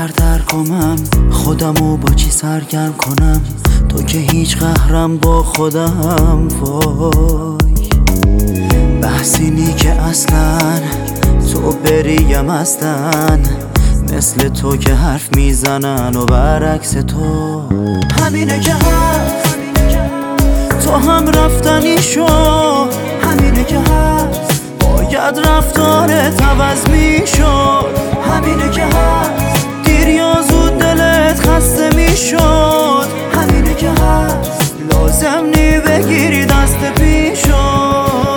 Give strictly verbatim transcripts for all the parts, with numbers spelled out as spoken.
در در کنم خودمو با چی سرگرم کنم، تو که هیچ قهرم با خودم. وای بحثی نی که اصلا تو بریم هستن، مثل تو که حرف میزنن و برعکس تو همینه که هست. تو هم رفتنی شو، همینه که هست. باید رفتارت عوض میشد، همینه که هست. دیر یا زود دلت خسته میشد، همینه که هست. لازم نی بگیری دست پیشو.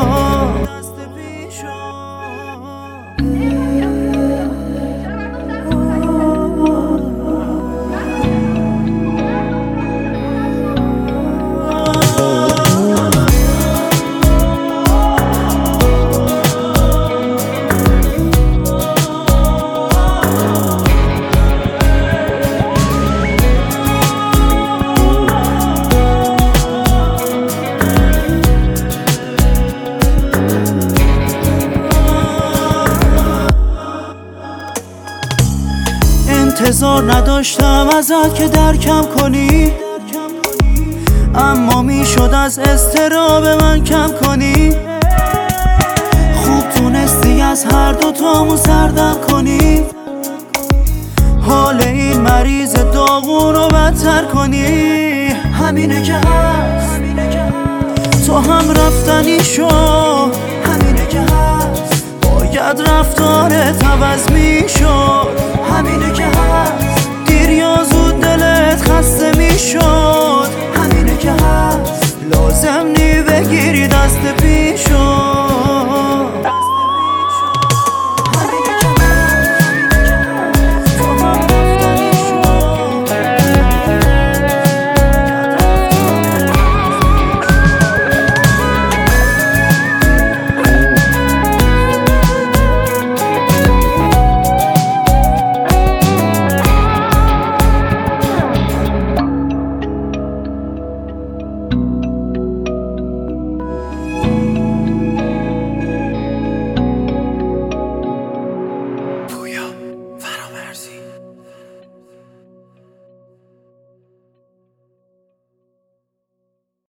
انتظار نداشتم ازت که درکم کنی، اما میشد از اضطراب من کم کنی. خوب تونستی از هر دوتامو سردم کنی، حال این مریض داغون رو بدتر کنی. همینه که هست. تو هم رفتنی شو، همینه که هست. باید رفتارت عوض میشد، همینه که هست.